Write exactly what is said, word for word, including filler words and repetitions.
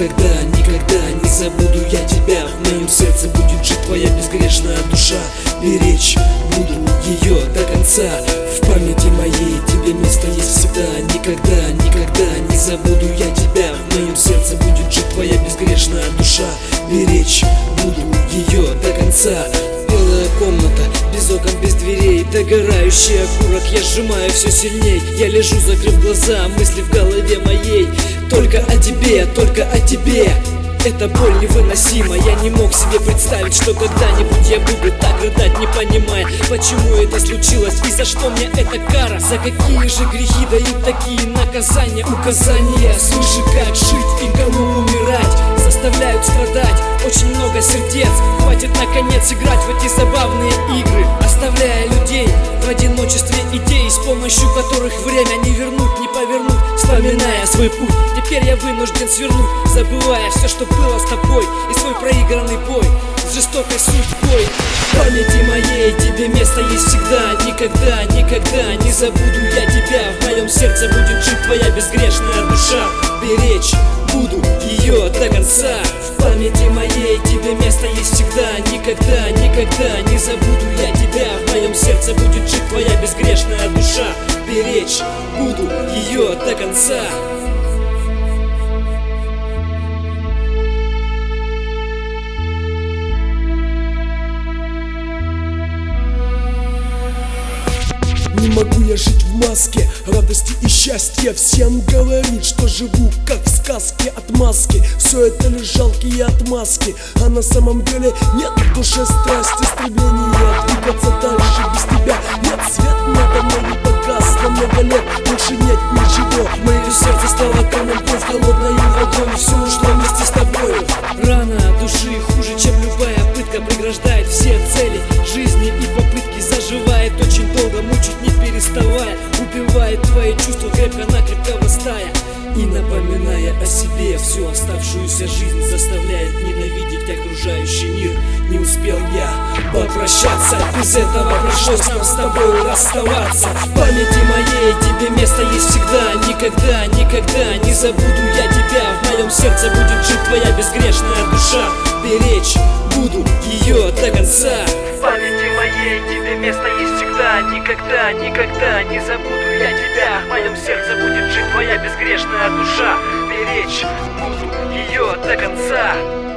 никогда, никогда не забуду я тебя. В моем сердце будет жить твоя безгрешная душа. Беречь буду ее до конца. В памяти моей тебе место есть всегда. Никогда, никогда не забуду я тебя. В моем сердце будет жить твоя безгрешная душа. Беречь буду ее до конца. Белая комната, без окон, без дверей, догорающий окурок, я сжимаю все сильней. Я лежу, закрыв глаза, мысли в голове моей только о тебе, только о тебе. Эта боль невыносима, я не мог себе представить, что когда-нибудь я буду так рыдать, не понимая, почему это случилось и за что мне эта кара. За какие же грехи дают такие наказания, указания свыше, как жить и кому умирать. Заставляют страдать очень много сердец. Хватит наконец играть в эти забавные игры, оставляя людей в одиночестве идей, с помощью которых время не вернуть, не повернуть. Вспоминая свой путь, теперь я вынужден свернуть, забывая все, что было с тобой, и свой проигранный бой с жестокой судьбой. В памяти моей тебе место есть всегда. Никогда, никогда не забуду я тебя. В моем сердце будет жить твоя безгрешная душа. Беречь буду ее до конца. В памяти моей тебе место есть всегда. Никогда, никогда не забуду я тебя. В моем сердце будет жить твоя безгрешная душа. Беречь буду ее до конца. Не могу я жить в маске радости и счастья, всем говорить, что живу как в сказке. Отмазки, все это лишь жалкие отмазки, а на самом деле нет в душе страсти, стремления двигаться дальше без тебя. Нет, свет надо мной не погас на много лет, больше нет ничего. Мое сердце стало камнем, кровь холодной водой, все ушло вместе с тобой. Рана души хуже, чем любая пытка, преграждает все цели жизни и попытки. Заживает очень долго, мучить не переставая, убивает твои чувства крепко-накрепко врастая. И напоминая о себе всю оставшуюся жизнь, заставляет ненавидеть окружающий мир. Не успел я попрощаться, без этого пришлось нам с тобой расставаться. В памяти моей тебе место есть всегда. Никогда, никогда не забуду я тебя. В моем сердце будет жить твоя безгрешная душа. Беречь буду ее до конца. В памяти моей тебе место есть всегда. Никогда, никогда не забуду я тебя. В моем сердце будет жить твоя безгрешная душа. Беречь буду ее до конца.